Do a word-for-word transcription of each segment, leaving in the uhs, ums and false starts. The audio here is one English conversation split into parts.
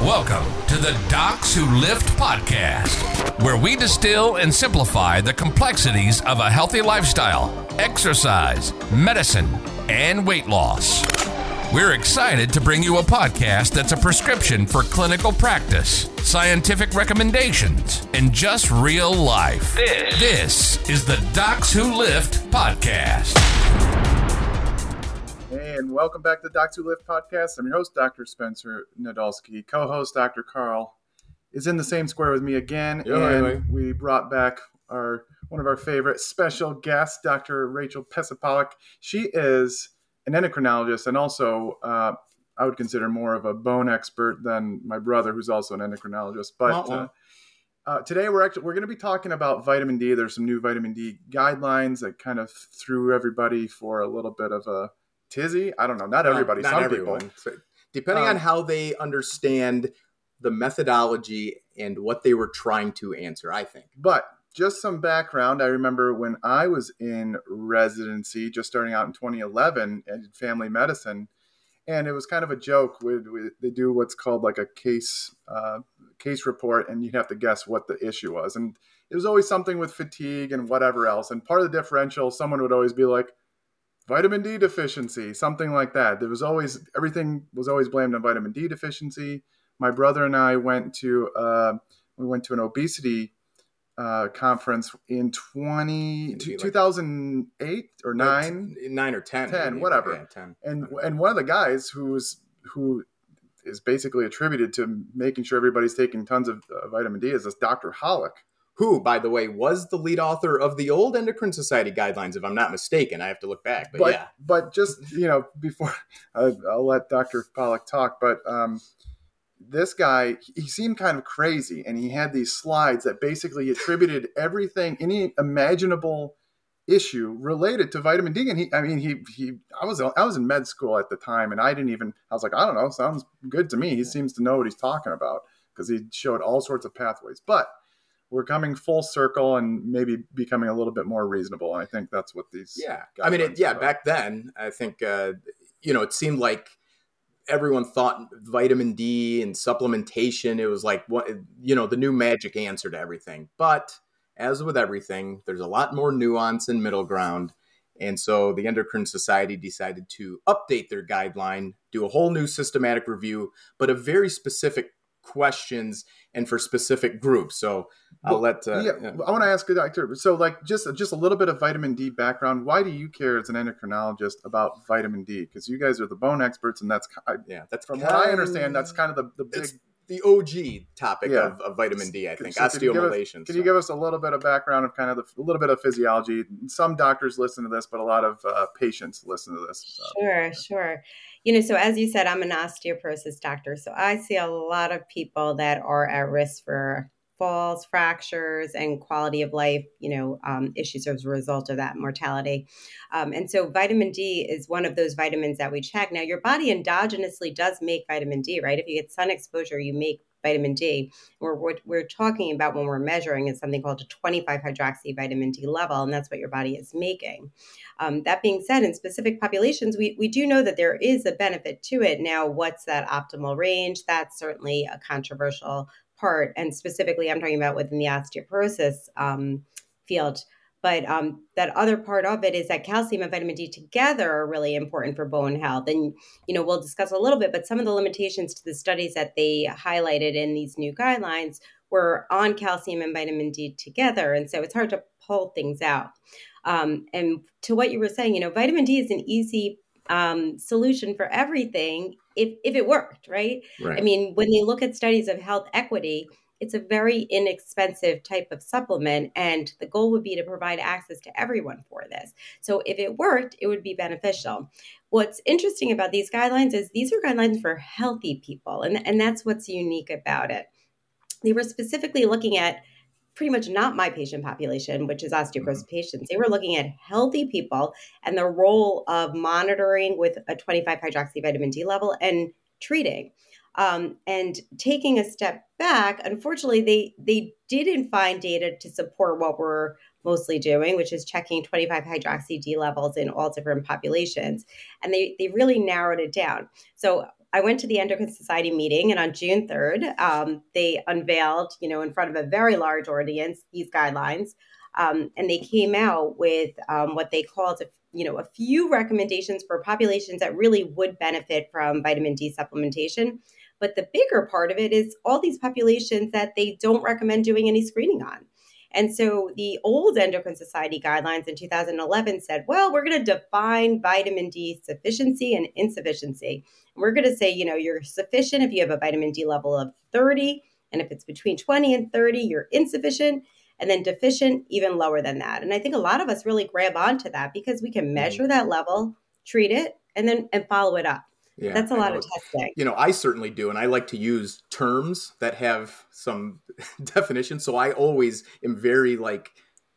Welcome to the Docs Who Lift podcast, where we distill and simplify the complexities of a healthy lifestyle, exercise, medicine, and weight loss. We're excited to bring you a podcast that's a prescription for clinical practice, scientific recommendations, and just real life. This, this is the Docs Who Lift podcast. And welcome back to the Docs Who Lift podcast. I'm your host, Doctor Spencer Nadolski. Co-host Doctor Carl is in the same square with me again. Yeah, and right. we brought back our one of our favorite special guests, Doctor Rachel Pesapolak. She is an endocrinologist and also uh, I would consider more of a bone expert than my brother, who's also an endocrinologist. But uh, uh, today we're actually we're going to be talking about vitamin D. There's some new vitamin D guidelines that kind of threw everybody for a little bit of a tizzy. I don't know. Not everybody. Not some everyone. people. So, depending Um, on how they understand the methodology and what they were trying to answer, I think. But just some background. I remember when I was in residency, just starting out in twenty eleven in family medicine, and it was kind of a joke. We, we, they do what's called like a case uh, case report, and you'd have to guess what the issue was. And it was always something with fatigue and whatever else. And part of the differential, someone would always be like, vitamin D deficiency, something like that. There was always, everything was always blamed on vitamin D deficiency. My brother and I went to, uh, we went to an obesity uh, conference in twenty, Maybe like- two thousand eight or nine. Nine or ten. ten, maybe. whatever. Yeah, ten. And, and one of the guys who's, who is basically attributed to making sure everybody's taking tons of uh, vitamin D is this Doctor Hollick. Who, by the way, was the lead author of the old Endocrine Society guidelines, if I'm not mistaken. I have to look back, but, But, yeah. but just, you know, before uh, I'll let Doctor Pollack talk, but um, this guy, he seemed kind of crazy, and he had these slides that basically attributed everything, any imaginable issue related to vitamin D. And he, I mean, he, he, I was, I was in med school at the time, and I didn't even, I was like, I don't know, sounds good to me. He seems to know what he's talking about because he showed all sorts of pathways, but we're coming full circle and maybe becoming a little bit more reasonable. And I think that's what these. Yeah. I mean, it, guidelines yeah, are about. back then, I think, uh, you know, it seemed like everyone thought vitamin D and supplementation, it was like, what, you know, the new magic answer to everything. But as with everything, there's a lot more nuance and middle ground. And so the Endocrine Society decided to update their guideline, do a whole new systematic review, but of very specific questions and for specific groups. So I'll Well, let uh, yeah, yeah. I want to ask you, Doctor. So, like, just just a little bit of vitamin D background. Why do you care as an endocrinologist about vitamin D? Because you guys are the bone experts, and that's I, yeah, that's from what I understand, that's kind of the the big. it's the O G topic Yeah. of, of vitamin D, I think, So can you give us- osteomalacians. Can you give us a little bit of background of kind of the, a little bit of physiology? Some doctors listen to this, but a lot of uh, patients listen to this. Uh, Sure, sure. You know, so as you said, I'm an osteoporosis doctor. So I see a lot of people that are at risk for falls, fractures, and quality of life, you know, um, issues as a result of that mortality. Um, and so vitamin D is one of those vitamins that we check. Now, your body endogenously does make vitamin D, right? If you get sun exposure, you make vitamin D. We're, what we're talking about when we're measuring is something called a twenty-five hydroxy vitamin D level, and that's what your body is making. Um, that being said, in specific populations, we, we do know that there is a benefit to it. Now, what's that optimal range? That's certainly a controversial part. And specifically, I'm talking about within the osteoporosis um, field. But um, that other part of it is that calcium and vitamin D together are really important for bone health. And, you know, we'll discuss a little bit, but some of the limitations to the studies that they highlighted in these new guidelines were on calcium and vitamin D together. And so it's hard to pull things out. Um, and to what you were saying, you know, vitamin D is an easy um, solution for everything if, if it worked, right? Right. I mean, when you look at studies of health equity, it's a very inexpensive type of supplement, and the goal would be to provide access to everyone for this. So if it worked, it would be beneficial. What's interesting about these guidelines is these are guidelines for healthy people, and, and that's what's unique about it. They were specifically looking at pretty much not my patient population, which is osteoporosis mm-hmm. patients. They were looking at healthy people and the role of monitoring with a twenty-five hydroxy vitamin D level and treating. Um, and taking a step back, unfortunately, they they didn't find data to support what we're mostly doing, which is checking twenty-five hydroxy D levels in all different populations. And they they really narrowed it down. So I went to the Endocrine Society meeting, and on June third, um, they unveiled, you know, in front of a very large audience, these guidelines. Um, and they came out with um, what they called, a, you know, a few recommendations for populations that really would benefit from vitamin D supplementation. But the bigger part of it is all these populations that they don't recommend doing any screening on. And so the old Endocrine Society guidelines in two thousand eleven said, well, we're going to define vitamin D sufficiency and insufficiency. And we're going to say, you know, you're sufficient if you have a vitamin D level of thirty. And if it's between twenty and thirty, you're insufficient. And then deficient, even lower than that. And I think a lot of us really grab onto that because we can measure mm. that level, treat it, and then and follow it up. Yeah, That's a lot of testing. You know, I certainly do. And I like to use terms that have some definition. So I always am very like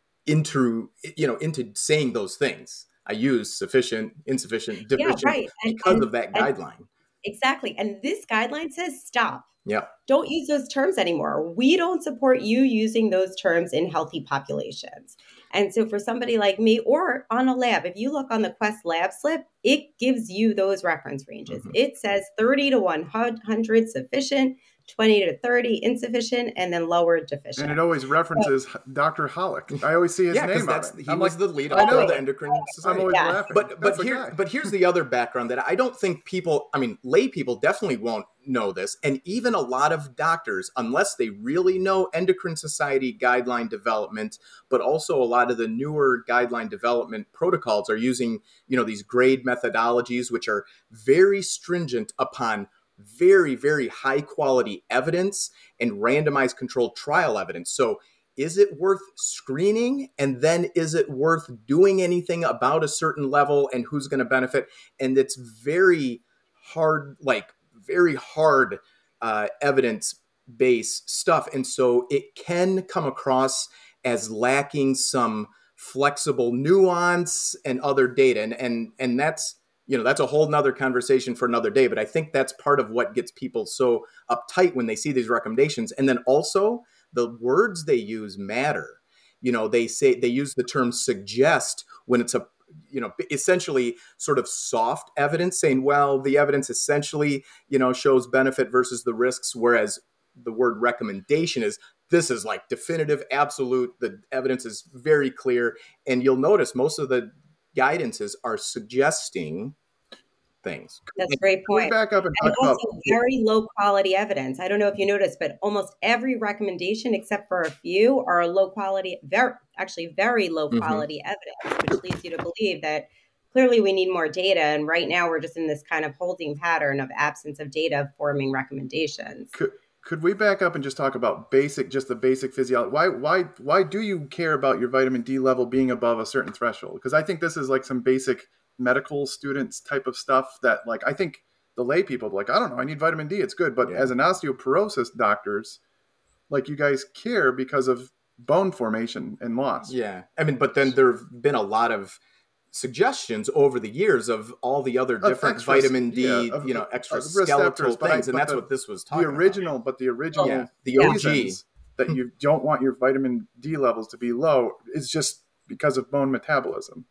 into, you know, into saying those things. I use sufficient, insufficient, deficient yeah, right. and, because and, of that guideline. Exactly. And this guideline says stop. Yeah. Don't use those terms anymore. We don't support you using those terms in healthy populations. And so for somebody like me or on a lab, if you look on the Quest lab slip, it gives you those reference ranges. Mm-hmm. It says thirty to one hundred sufficient, twenty to thirty insufficient, and then lower deficient. And it always references so, Doctor Hollick. I always see his yeah, name that's, on it. He I'm was like, the lead of the Endocrine Society. I'm always yeah. laughing. But but here but here's the other background that I don't think people, I mean, lay people definitely won't know this. And even a lot of doctors, unless they really know Endocrine Society guideline development, but also a lot of the newer guideline development protocols are using, you know, these grade methodologies, which are very stringent upon very, very high quality evidence and randomized controlled trial evidence. So is it worth screening? And then is it worth doing anything about a certain level and who's going to benefit? And it's very hard, like very hard uh, evidence-based stuff. And so it can come across as lacking some flexible nuance and other data. And, and, and that's, you know, that's a whole nother conversation for another day. But I think that's part of what gets people so uptight when they see these recommendations. And then also the words they use matter. You know, they say they use the term suggest when it's a, you know, essentially sort of soft evidence saying, well, the evidence essentially, you know, shows benefit versus the risks. Whereas the word recommendation is, this is like definitive, absolute. The evidence is very clear. And you'll notice most of the guidances are suggesting things. That's a great point. Back up and, and talk also about very low quality evidence. I don't know if you noticed, but almost every recommendation, except for a few, are low quality, very actually very low quality mm-hmm. evidence, which leads you to believe that clearly we need more data. And right now we're just in this kind of holding pattern of absence of data forming recommendations. Could, could we back up and just talk about basic, just the basic physiology? Why, why, why do you care about your vitamin D level being above a certain threshold? Because I think this is like some basic medical students type of stuff that, like, I think the lay people like, I don't know, I need vitamin D, it's good. But yeah. as an osteoporosis doctors, like, you guys care because of bone formation and loss. Yeah. I mean, but then there have been a lot of suggestions over the years of all the other different extra, vitamin D, yeah, of, you know, extra skeletal things. I, and that's the, what this was talking about. The original, about. but the original, yeah, the O G that you don't want your vitamin D levels to be low is just because of bone metabolism.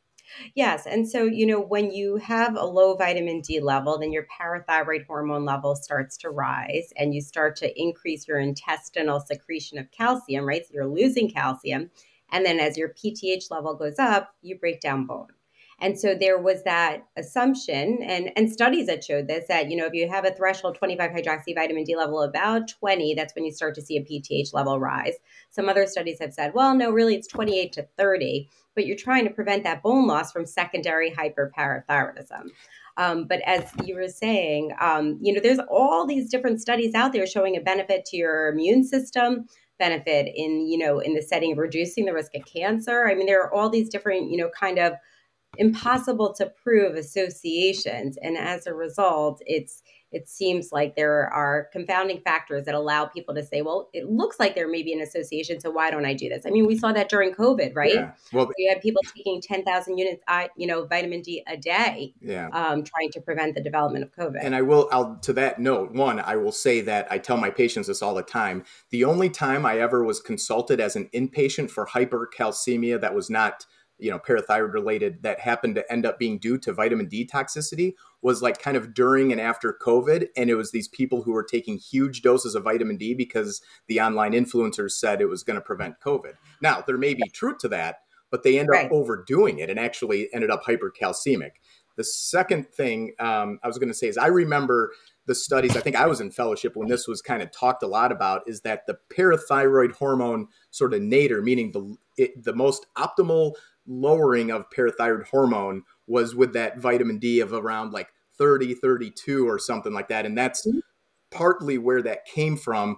Yes. And so, you know, when you have a low vitamin D level, then your parathyroid hormone level starts to rise and you start to increase your intestinal secretion of calcium, right? So you're losing calcium. And then as your P T H level goes up, you break down bone. And so there was that assumption and, and studies that showed this, that, you know, if you have a threshold twenty-five hydroxy vitamin D level about twenty, that's when you start to see a P T H level rise. Some other studies have said, well, no, really it's twenty-eight to thirty, but you're trying to prevent that bone loss from secondary hyperparathyroidism. Um, but as you were saying, um, you know, there's all these different studies out there showing a benefit to your immune system, benefit in, you know, in the setting of reducing the risk of cancer. I mean, there are all these different, you know, kind of impossible to prove associations. And as a result, it's it seems like there are confounding factors that allow people to say, well, it looks like there may be an association, so why don't I do this? I mean, we saw that during COVID, right? Yeah. Well, you had people taking ten thousand units, you know, vitamin D a day, yeah. um, trying to prevent the development of COVID. And I will, I'll, to that note, one, I will say that I tell my patients this all the time. The only time I ever was consulted as an inpatient for hypercalcemia that was not you know, parathyroid related that happened to end up being due to vitamin D toxicity was like kind of during and after COVID. And it was these people who were taking huge doses of vitamin D because the online influencers said it was going to prevent COVID. Now, there may be truth to that, but they end Right. up overdoing it and actually ended up hypercalcemic. The second thing um, I was going to say is I remember the studies, I think I was in fellowship when this was kind of talked a lot about, is that the parathyroid hormone sort of nadir, meaning the it, the most optimal lowering of parathyroid hormone was with that vitamin D of around like thirty, thirty-two or something like that. And that's partly where that came from.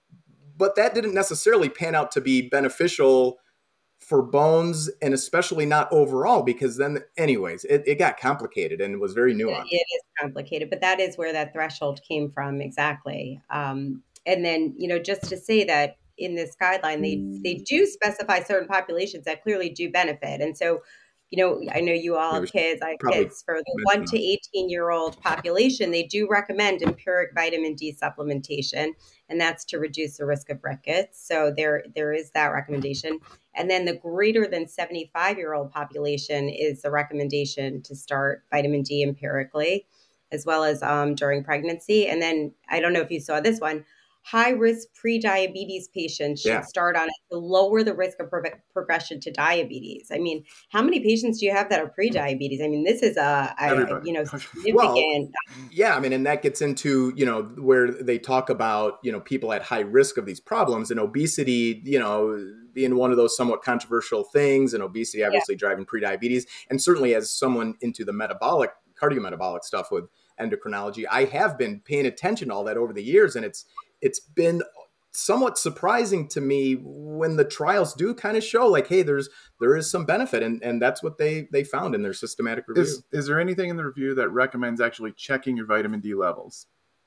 But that didn't necessarily pan out to be beneficial for bones, and especially not overall, because then anyways, it, it got complicated and was very nuanced. It is complicated, but that is where that threshold came from. Exactly. Um, and then, you know, just to say that in this guideline, they, they do specify certain populations that clearly do benefit. And so, you know, I know you all have kids, I have kids. For the one to eighteen year old population, they do recommend empiric vitamin D supplementation, and that's to reduce the risk of rickets. So there, there is that recommendation. And then the greater than seventy-five year old population is the recommendation to start vitamin D empirically, as well as um, during pregnancy. And then I don't know if you saw this one, high risk pre-diabetes patients should Yeah. start on it to lower the risk of pro- progression to diabetes. I mean, how many patients do you have that are pre-diabetes? I mean, this is a, a Everybody. you know, significant. Well, yeah, I mean, and that gets into, you know, where they talk about, you know, people at high risk of these problems, and obesity, you know, being one of those somewhat controversial things, and obesity obviously yeah. driving prediabetes. And certainly as someone into the metabolic, cardiometabolic stuff with endocrinology, I have been paying attention to all that over the years. And it's, it's been somewhat surprising to me when the trials do kind of show like, hey, there's, there is some benefit. And, and that's what they, they found in their systematic review. Is, is there anything in the review that recommends actually checking your vitamin D levels?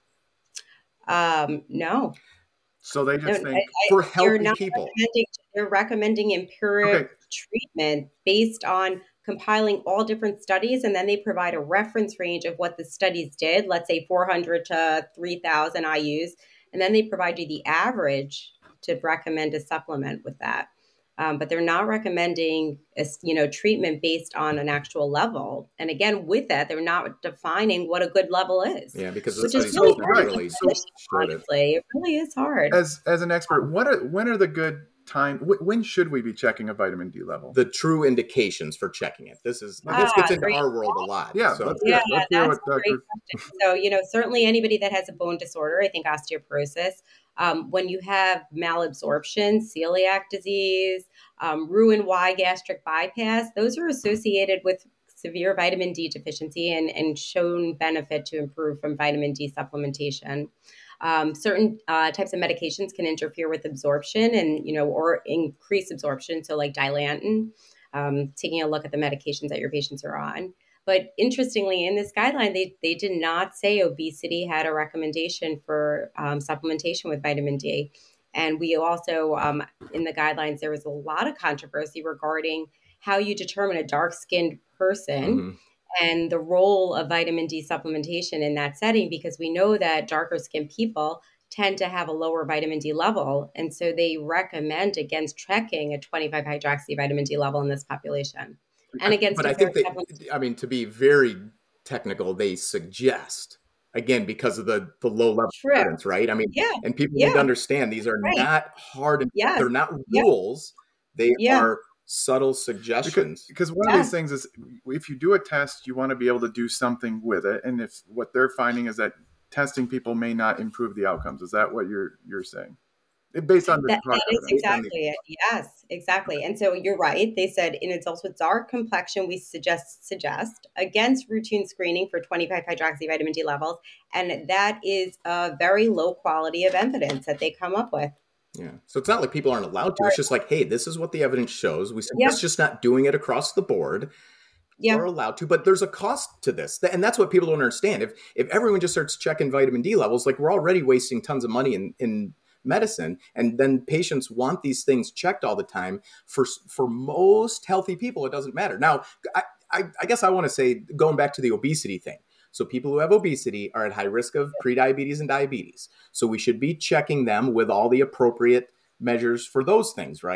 Um, no. So they just No, think I- I- for healthy They're not people. recommending, they're recommending empiric Okay. treatment based on compiling all different studies, and then they provide a reference range of what the studies did, let's say four hundred to three thousand I U's, and then they provide you the average to recommend a supplement with that. Um, but they're not recommending a, you know, treatment based on an actual level. And again, with that, they're not defining what a good level is. Yeah, because the Which is studies really don't hard. really So- showed it. Honestly, it really is hard. As as an expert, what are when are the good time? wh- When should we be checking a vitamin D level? The true indications for checking it. This is, this Ah, gets into great. our world a lot. Yeah, So let's Yeah, Yeah, let's hear that's what a great Doctor question. So, you know, certainly anybody that has a bone disorder, I think osteoporosis, um, when you have malabsorption, celiac disease, um, Roux-en-Y gastric bypass, those are associated with severe vitamin D deficiency and, and shown benefit to improve from vitamin D supplementation. Um, certain uh, types of medications can interfere with absorption and, you know, or increase absorption. So like Dilantin, um, taking a look at the medications that your patients are on. But interestingly, in this guideline, they, they did not say obesity had a recommendation for um, supplementation with vitamin D. And we also, um, in the guidelines, there was a lot of controversy regarding how you determine a dark-skinned person Mhm. and the role of vitamin D supplementation in that setting, because we know that darker skinned people tend to have a lower vitamin D level. And so they recommend against checking a twenty-five hydroxy vitamin D level in this population. And against But I think empiric they, I mean, to be very technical, they suggest, again, because of the, the low level True. evidence, right? I mean, Yeah. and people Yeah. need to understand these are Right. not hard, and Yes. they're not Yeah. rules. They Yeah. are subtle because, suggestions. because one Yeah. of these things is if you do a test, you want to be able to do something with it. And if what they're finding is that testing people may not improve the outcomes, is that what you're you're saying? It- Based on the That, product that is evidence. exactly it. Yes, exactly. And so you're right. They said in adults with dark complexion, we suggest suggest against routine screening for twenty-five hydroxy vitamin D levels. And that is a very low quality of evidence that they come up with. Yeah. So it's not like people aren't allowed to. It's just like, hey, this is what the evidence shows. We Yeah. suggest just not doing it across the board. Yeah. Are allowed to, but there's a cost to this. And that's what people don't understand. If if everyone just starts checking vitamin D levels, like we're already wasting tons of money in, in medicine. And then patients want these things checked all the time. For for most healthy people, it doesn't matter. Now, I, I, I guess I want to say, going back to the obesity thing. So people who have obesity are at high risk of prediabetes and diabetes. So we should be checking them with all the appropriate measures for those things, right?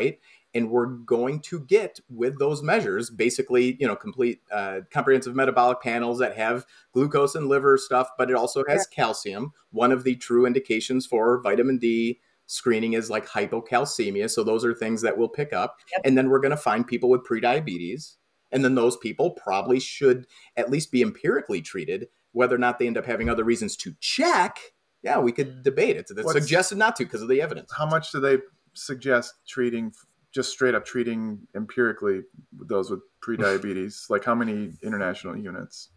And we're going to get with those measures, basically, you know, complete uh, comprehensive metabolic panels that have glucose and liver stuff, but it also has calcium. One of the true indications for vitamin D screening is like hypocalcemia. So those are things that we'll pick up. Yep. And then we're going to find people with prediabetes. And then those people probably should at least be empirically treated. Whether or not they end up having other reasons to check, yeah, we could debate it. It's What's- suggested not to because of the evidence. How much do they suggest treating, just straight up treating empirically those with prediabetes? Like how many international units?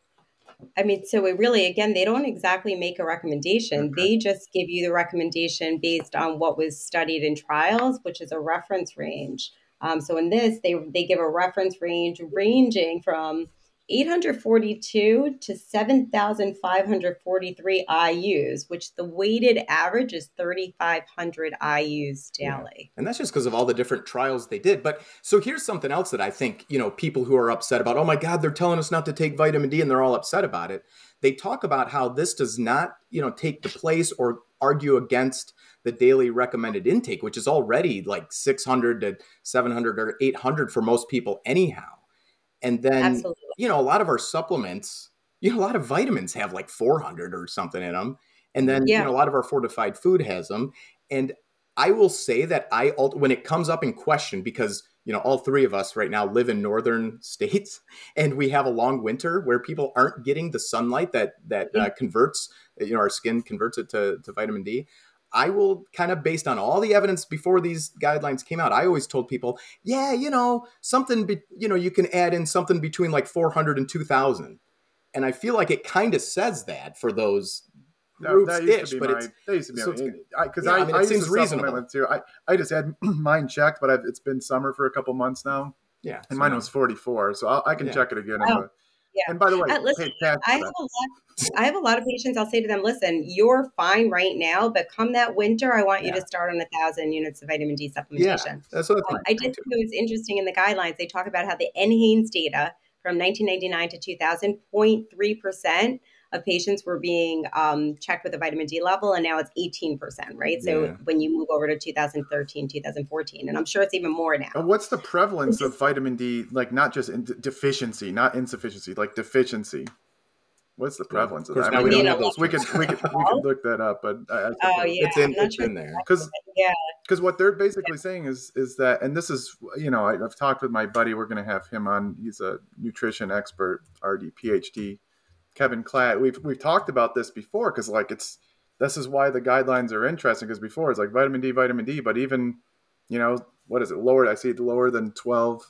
I mean, so it really, again, they don't exactly make a recommendation. Okay. They just give you the recommendation based on what was studied in trials, which is a reference range. Um, so in this, they they give a reference range ranging from eight hundred forty-two to seven thousand five hundred forty-three I U's, which the weighted average is thirty-five hundred I U's daily. Yeah. And that's just because of all the different trials they did. But so here's something else that I think, you know, people who are upset about, oh my God, they're telling us not to take vitamin D and they're all upset about it. They talk about how this does not, you know, take the place or argue against the daily recommended intake, which is already like six hundred to seven hundred or eight hundred for most people anyhow. And then, Absolutely. you know, a lot of our supplements, you know, a lot of vitamins have like four hundred or something in them. And then, Yeah. you know, a lot of our fortified food has them. And I will say that I, when it comes up in question, because, you know, all three of us right now live in northern states and we have a long winter where people aren't getting the sunlight that, that uh, converts, you know, our skin converts it to, to vitamin D. I will kind of, based on all the evidence before these guidelines came out, I always told people, yeah, you know, something, be, you know, you can add in something between like four hundred and two thousand. And I feel like it kind of says that for those groups ish, but my, it's, that used to be so my, it's- because yeah, I, I mean, it I used seems to supplement reasonable. with too. I, I just had mine checked, but I've, it's been summer for a couple months now, yeah. and so- mine was forty-four, so I'll, I can Yeah. check it again. Oh, But, yeah. and by the way, Uh, listen, hey, cash I for have that. a lot. I have a lot of patients. I'll say to them, "Listen, you're fine right now, but come that winter, I want you Yeah. to start on a thousand units of vitamin D Yeah, supplementation." that's what Um, I did think it was interesting in the guidelines. They talk about how the N Hanes data from nineteen ninety-nine to two thousand, zero point three percent of patients were being um, checked with a vitamin D level, and now it's eighteen percent, right? So Yeah. when you move over to two thousand thirteen, two thousand fourteen, and I'm sure it's even more now. And what's the prevalence of vitamin D? Like not just in deficiency, not insufficiency, like deficiency. What's the prevalence Of of course, that? now I we mean, don't have those we could terms. we could we could look that up, but I, I think Oh yeah, It's in, I'm not it's sure in there. because Yeah, because what they're basically saying is is that, and this is, you know, I, I've talked with my buddy. We're going to have him on. He's a nutrition expert, R D, P H D, Kevin Klatt. We've we've talked about this before because like it's this is why the guidelines are interesting, because before it's like vitamin D, vitamin D, but even, you know, what is it lower? I see it lower than twelve.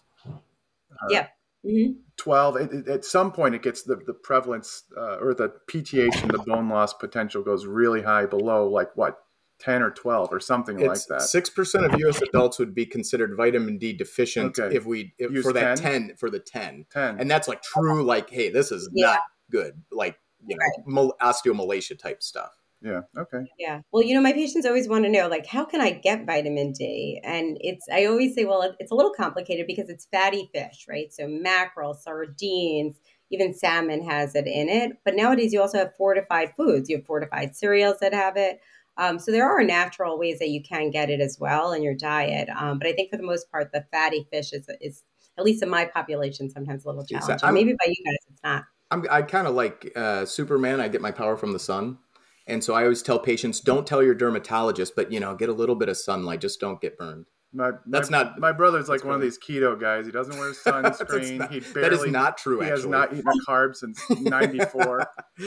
Uh, yeah. Mm-hmm. twelve. It, it, at some point, it gets the the prevalence uh, or the P T H and the bone loss potential goes really high below like what ten or twelve or something It's like that. six percent of U S adults would be considered vitamin D deficient Okay. if we if, Use for that ten? ten for the ten, ten. and that's like true. Like, hey, this is Yeah. not good. Like, you know, mol- osteomalacia type stuff. Yeah. Okay. Yeah. Well, you know, my patients always want to know, like, how can I get vitamin D? And it's, I always say, well, it- it's a little complicated because it's fatty fish, right? So mackerel, sardines, even salmon has it in it. But nowadays you also have fortified foods. You have fortified cereals that have it. Um, so there are natural ways that you can get it as well in your diet. Um, but I think for the most part, the fatty fish is, is at least in my population, sometimes a little Yes, challenging. I'm- Maybe by you guys, it's not. I'm, I kind of like uh, Superman. I get my power from the sun. And so I always tell patients, don't tell your dermatologist, but, you know, get a little bit of sunlight. Just don't get burned. My, That's my, not- My brother's like that's one of brilliant. these keto guys. He doesn't wear That's sunscreen. not- he that barely. is not true, He actually. has not eaten a carb since ninety-four.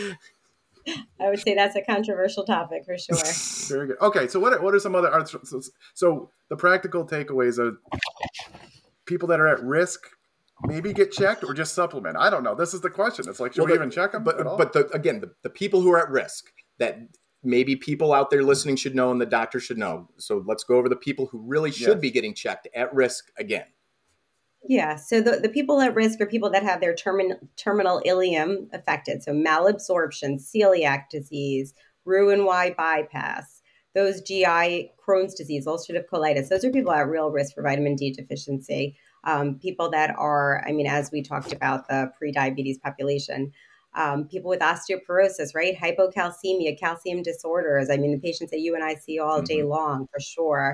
I would say that's a controversial topic for sure. Very good. Okay, so what what are some other so, so the practical takeaways are people that are at risk maybe get checked or just supplement. I don't know. This is the question. It's like, should Well, we the- even check them But at all? but the, again, the, the people who are at risk that maybe people out there listening should know and the doctor should know. So let's go over the people who really should Yes. be getting checked at risk again. Yeah. So the, the people at risk are people that have their termin, terminal ileum affected. So malabsorption, celiac disease, Roux-en-Y bypass, those G I, Crohn's disease, ulcerative colitis. Those are people at real risk for vitamin D deficiency. Um, people that are, I mean, as we talked about the pre-diabetes population, um, people with osteoporosis, right? Hypocalcemia, calcium disorders. I mean, the patients that you and I see all day long for sure.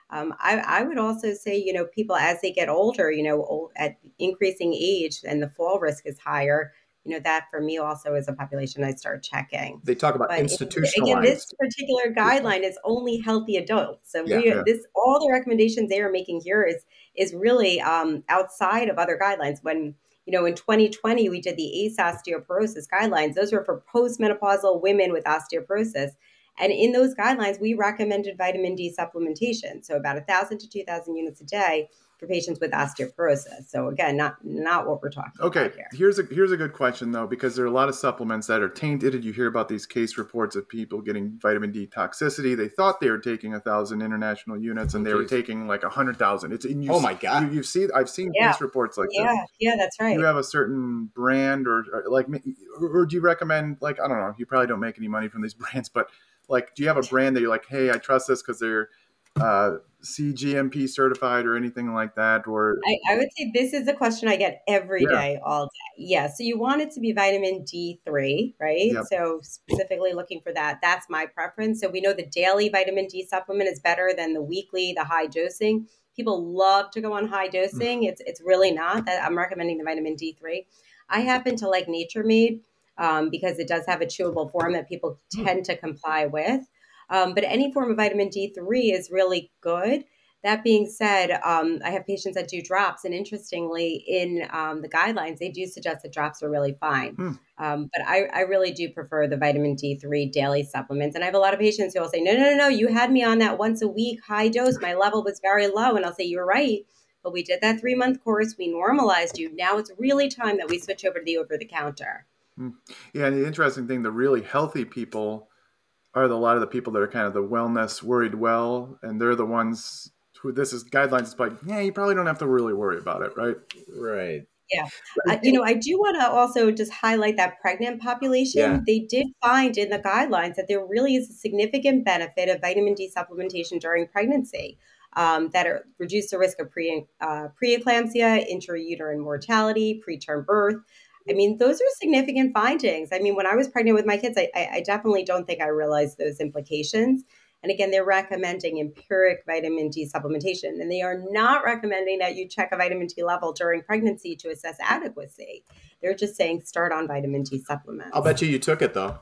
Um, I, I would also say, you know, people as they get older, you know, old, at increasing age and the fall risk is higher, you know, that for me also is a population I start checking. They talk about But in, institutionalized. again, this particular guideline is only healthy adults. So Yeah, we yeah. this all the recommendations they are making here is is really um, outside of other guidelines. When you know in twenty twenty we did the A C E osteoporosis guidelines. Those were for postmenopausal women with osteoporosis. And in those guidelines, we recommended vitamin D supplementation. So about one thousand to two thousand units a day for patients with osteoporosis. So again, not not what we're talking Okay, about here. here's a here's a good question though, because there are a lot of supplements that are tainted. Did you hear about these case reports of people getting vitamin D toxicity? They thought they were taking a thousand international units, and Oh, they were geez. taking like a hundred thousand. It's and you, Oh, my God. You, you've seen I've seen Yeah. case reports like Yeah, this. yeah, that's right. You have a certain brand, or, or like, or, or do you recommend, like, I don't know, you probably don't make any money from these brands, but like, do you have a brand that you're like, hey, I trust this because they're uh, C G M P certified or anything like that? Or I, I would say this is a question I get every Yeah. day, all day. Yeah. So you want it to be vitamin D three, right? Yep. So specifically looking for that. That's my preference. So we know the daily vitamin D supplement is better than the weekly, the high dosing. People love to go on high dosing. It's it's really not. That I'm recommending the vitamin D three. I happen to like Nature Made um, because it does have a chewable form that people tend to comply with. Um, but any form of vitamin D three is really good. That being said, um, I have patients that do drops, and interestingly, in um, the guidelines, they do suggest that drops are really fine. Hmm. Um, but I, I really do prefer the vitamin D three daily supplements. And I have a lot of patients who will say, no, no, no, no, you had me on that once a week high dose. My level was very low. And I'll say, you're right. But we did that three month course. We normalized you. Now it's really time that we switch over to the over the counter. Yeah, and the interesting thing, the really healthy people are the, a lot of the people that are kind of the wellness worried well, and they're the ones who this is guidelines. It's like, yeah, you probably don't have to really worry about it, right? Right. Yeah. Uh, you know, I do want to also just highlight that pregnant population. Yeah. They did find in the guidelines that there really is a significant benefit of vitamin D supplementation during pregnancy um, that are, reduce the risk of pre, uh, preeclampsia, intrauterine mortality, preterm birth. I mean, those are significant findings. I mean, when I was pregnant with my kids, I, I, I definitely don't think I realized those implications. And again, they're recommending empiric vitamin D supplementation, and they are not recommending that you check a vitamin D level during pregnancy to assess adequacy. They're just saying start on vitamin D supplements. I'll bet you you took it, though.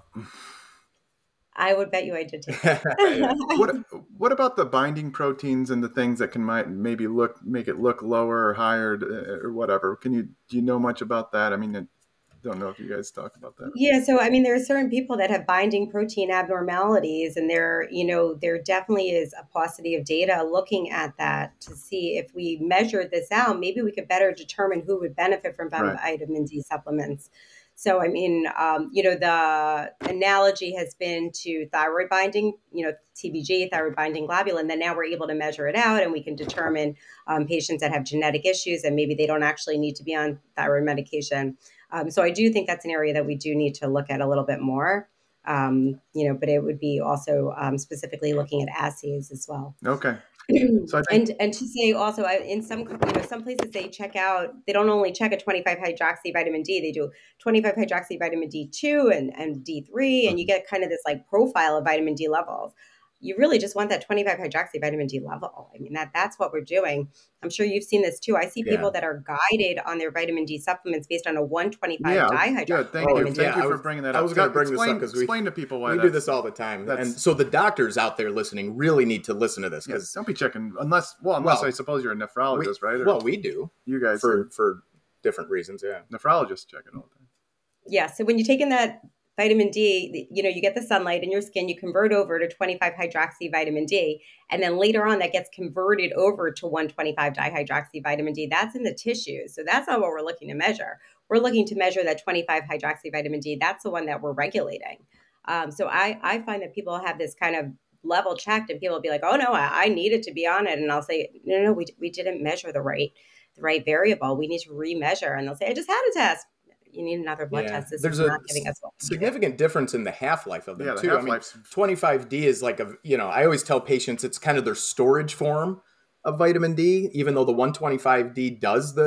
I would bet you I did take it. What what about the binding proteins and the things that can might maybe look make it look lower or higher or whatever? Can you do you know much about that? I mean, I don't know if you guys talk about that. Yeah, so I mean, there are certain people that have binding protein abnormalities, and there, you know, there definitely is a paucity of data looking at that to see if we measured this out, maybe we could better determine who would benefit from Right. vitamin D supplements. So, I mean, um, you know, the analogy has been to thyroid binding, you know, T B G, thyroid binding globulin. Then now we're able to measure it out, and we can determine um, patients that have genetic issues and maybe they don't actually need to be on thyroid medication. Um, so I do think that's an area that we do need to look at a little bit more, um, you know, but it would be also um, specifically looking at assays as well. Okay. So I think, And and to say also I- in some you know some places they check out, they don't only check a twenty-five hydroxy vitamin D, they do twenty-five hydroxy vitamin D two and, and D three, and you get kind of this like profile of vitamin D levels. You really just want that twenty-five hydroxy vitamin D level. I mean, that that's what we're doing. I'm sure you've seen this too. I see people Yeah. that are guided on their vitamin D supplements based on a one twenty-five yeah, dihydroxy. yeah. Thank Oh, you, vitamin D. thank yeah, you I for was- bringing that I up. was gonna Scott, bring this up explain, 'cause we- explain to people why We do that's- this all the time. that's- And so the doctors out there listening really need to listen to this Yeah, because, don't be checking unless well, unless Well, I suppose you're a nephrologist, right? Or well, we do you guys for, are for different reasons. Yeah. nephrologists check it all the time. Yeah. So when you take in that vitamin D, you know, you get the sunlight in your skin, you convert over to twenty-five hydroxy vitamin D. And then later on that gets converted over to one twenty-five dihydroxy vitamin D. That's in the tissues. So that's not what we're looking to measure. We're looking to measure that twenty-five hydroxy vitamin D. That's the one that we're regulating. Um, so I, I find that people have this kind of level checked, and people will be like, oh no, I, I needed to be on it. And I'll say, no, no, no, we, we didn't measure the right, the right variable. We need to remeasure. And they'll say, I just had a test. You need another blood Yeah. test. This There's is a not giving us what we needed. significant difference in the half-life of them Yeah, the too. I mean, half-life's twenty-five D is like a, you know, I always tell patients it's kind of their storage form of vitamin D, even though the one twenty-five D does the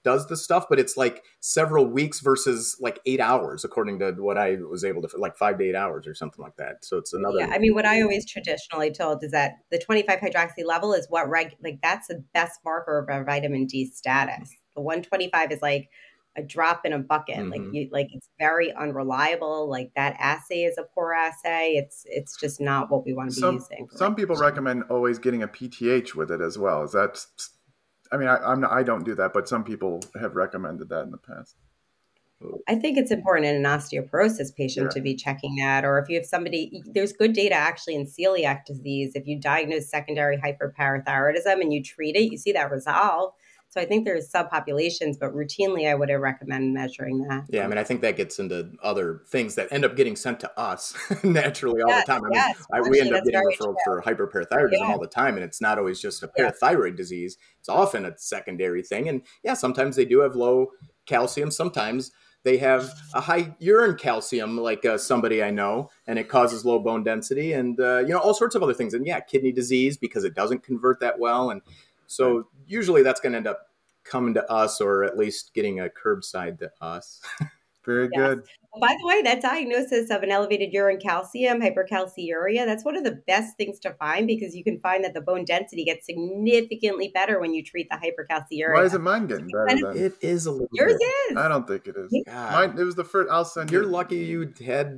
does the stuff, but it's like several weeks versus like eight hours, according to what I was able to, like five to eight hours or something like that. So it's another. Yeah, I mean, what I always traditionally told is that the twenty-five hydroxy level is what reg like that's the best marker of our vitamin D status. The one twenty-five is like a drop in a bucket. Mm-hmm. Like you, like it's very unreliable. Like that assay is a poor assay. It's it's just not what we want to be some, using. Some people recommend always getting a P T H with it as well. Is that? I mean, I, I'm not, I don't do that, but some people have recommended that in the past. I think it's important in an osteoporosis patient Yeah. to be checking that, or if you have somebody, there's good data actually in celiac disease. If you diagnose secondary hyperparathyroidism and you treat it, you see that resolve. So I think there's subpopulations, but routinely I would recommend measuring that. Yeah, I mean, I think that gets into other things that end up getting sent to us naturally all Yes, the time. I mean, yes, I, we end actually, up getting that's referrals very for hyperparathyroidism Yeah. all the time, and it's not always just a Yeah. parathyroid disease. It's often a secondary thing. And yeah, sometimes they do have low calcium. Sometimes they have a high urine calcium, like uh, somebody I know, and it causes low bone density and, uh, you know, all sorts of other things. And yeah, kidney disease because it doesn't convert that well. And so usually that's going to end up coming to us, or at least getting a curbside to us. Very Yes. good. By the way, that diagnosis of an elevated urine calcium, hypercalciuria, that's one of the best things to find because you can find that the bone density gets significantly better when you treat the hypercalciuria. Why isn't mine getting better then? It is a little Yours bit. is. I don't think it is. God. Mine. It was the first. I'll send You're you. lucky you had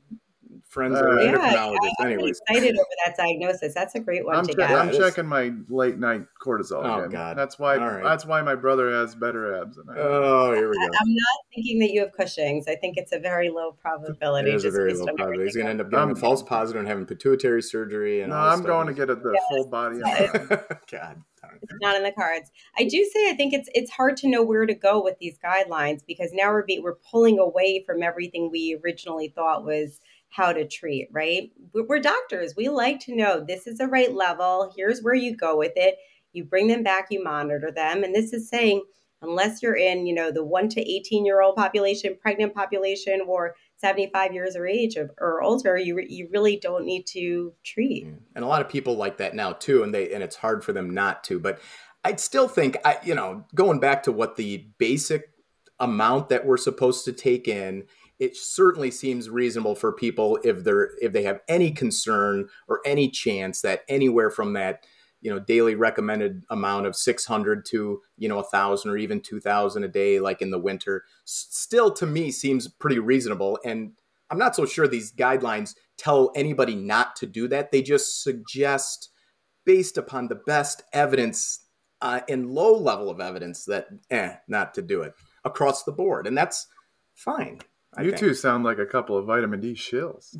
friends Uh, that are Yeah, endocrinologists. I'm Anyways, excited over that diagnosis. That's a great one I'm, to che- get. Yeah, I'm it is. checking my late night cortisol Oh, again. God. That's why. All right. That's why my brother has better abs than I do. oh, here we go. I'm not thinking that you have Cushing's. I think it's a very low It probability. is a just uh, very based low on probability. He's everything going to end up getting Um, a false positive and having pituitary surgery and No, all this I'm going to stuff. get a, the full body. Yes. M R I. God darn it. It's not in the cards. I do say I think it's it's hard to know where to go with these guidelines because now we're be, we're pulling away from everything we originally thought was how to treat, right? We're, we're doctors. We like to know this is the right level. Here's where you go with it. You bring them back, you monitor them. And this is saying, unless you're in, you know, the one to eighteen year old population, pregnant population, or seventy-five years of age or, or older, you, re- you really don't need to treat. Yeah. And a lot of people like that now too, and they and it's hard for them not to. But I'd still think, I you know, going back to what the basic amount that we're supposed to take in, it certainly seems reasonable for people if they're if they have any concern or any chance that anywhere from that, you know, daily recommended amount of six hundred to, you know, a thousand or even two thousand a day, like in the winter, s- still to me seems pretty reasonable. And I'm not so sure these guidelines tell anybody not to do that. They just suggest, based upon the best evidence uh, and low level of evidence, that eh, not to do it across the board. And that's fine. I You think. two sound like a couple of vitamin D shills.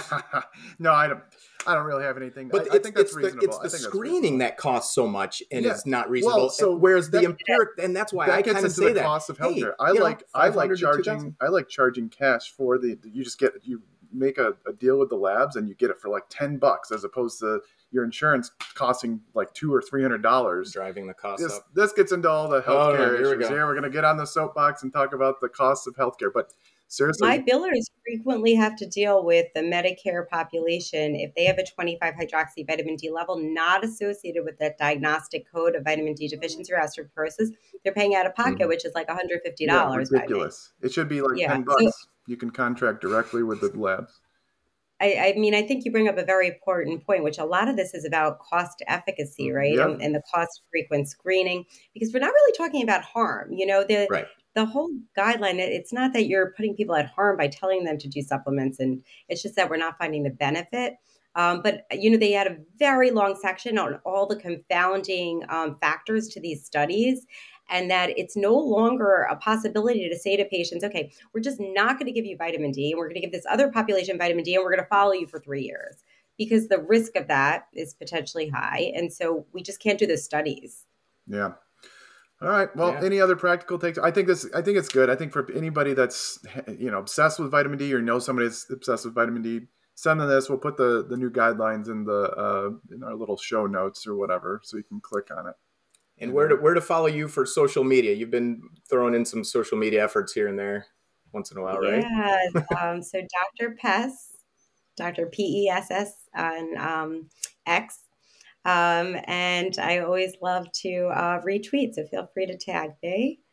No, I don't. I don't really have anything. But I, I it's, think that's it's the, reasonable. it's I the think that's screening reasonable. that costs so much and Yeah. is not reasonable. Well, so whereas the that- empiric, and that's why that I gets kind of into say the that. cost of Hey, healthcare. I you know, like I like five hundred to two charging thousand. I like charging cash for the you just get you make a, a deal with the labs and you get it for like ten bucks as opposed to your insurance costing like two or three hundred dollars. Driving the cost This up. this gets into all the Oh, no, healthcare here we issues. go. Here we're gonna get on the soapbox and talk about the costs of healthcare. But seriously, My billers frequently have to deal with the Medicare population if they have a twenty-five hydroxy vitamin D level not associated with that diagnostic code of vitamin D deficiency or osteoporosis. They're paying out of pocket, Mhm. which is like one hundred fifty yeah, dollars. ridiculous. It should be like Yeah, ten so- bucks. You can contract directly with the labs. I, I mean, I think you bring up a very important point, which a lot of this is about cost efficacy, right? Yep. And, and the cost frequent screening, because we're not really talking about harm. You know, the Right. the whole guideline, it- it's not that you're putting people at harm by telling them to do supplements, and it's just that we're not finding the benefit. Um, but, you know, they had a very long section on all the confounding um, factors to these studies, and that it's no longer a possibility to say to patients, okay, we're just not going to give you vitamin D, and we're going to give this other population vitamin D, and we're going to follow you for three years, because the risk of that is potentially high. And so we just can't do the studies. Yeah. All right. Well, Yeah. any other practical takes? I think this. I think it's good. I think for anybody that's you know obsessed with vitamin D or know somebody that's obsessed with vitamin D, send them this. We'll put the the new guidelines in the uh, in our little show notes or whatever, so you can click on it. And where to where to follow you for social media? You've been throwing in some social media efforts here and there once in a while, right? Yeah. um, so Doctor Pess, Doctor P E S S on um, X. Um, and I always love to uh, retweet, so feel free to tag me.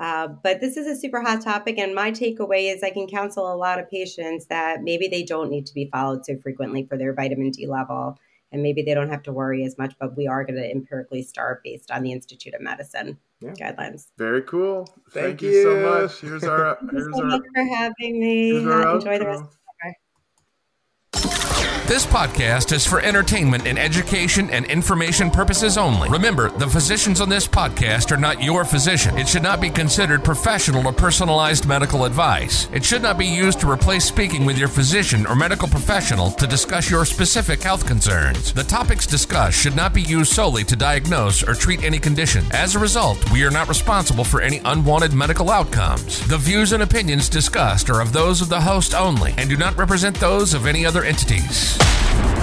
Uh, but this is a super hot topic, and my takeaway is I can counsel a lot of patients that maybe they don't need to be followed so frequently for their vitamin D level, and maybe they don't have to worry as much, but we are going to empirically start based on the Institute of Medicine yeah. guidelines. Very cool. Thank, Thank you. you so much. Here's our. Thank here's you so our, much for having me. Enjoy the rest of the summer. This podcast is for entertainment and education and information purposes only. Remember, the physicians on this podcast are not your physician. It should not be considered professional or personalized medical advice. It should not be used to replace speaking with your physician or medical professional to discuss your specific health concerns. The topics discussed should not be used solely to diagnose or treat any condition. As a result, we are not responsible for any unwanted medical outcomes. The views and opinions discussed are of those of the host only and do not represent those of any other entities.